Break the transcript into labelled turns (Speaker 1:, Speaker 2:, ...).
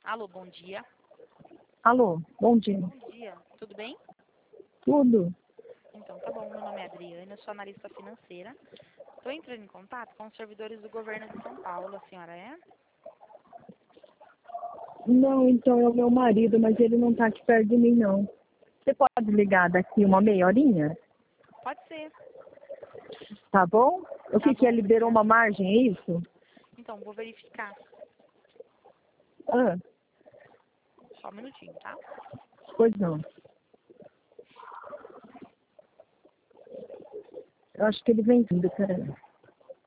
Speaker 1: Alô, bom dia.
Speaker 2: Alô, bom dia.
Speaker 1: Bom dia, tudo bem?
Speaker 2: Tudo?
Speaker 1: Então, tá bom, meu nome é Adriana, eu sou analista financeira. Estou entrando em contato com os servidores do governo de São Paulo, a senhora é?
Speaker 2: Não, então é o meu marido, mas ele não está aqui perto de mim, não. Você pode ligar daqui uma meia horinha?
Speaker 1: Pode ser.
Speaker 2: Tá bom? O
Speaker 1: Tá
Speaker 2: que é?
Speaker 1: bom,
Speaker 2: Liberou
Speaker 1: obrigada.
Speaker 2: uma margem, é isso?
Speaker 1: Então, vou verificar.
Speaker 2: Ah,
Speaker 1: Só um minutinho, tá?
Speaker 2: pois não. Eu acho que ele vem vindo, peraí.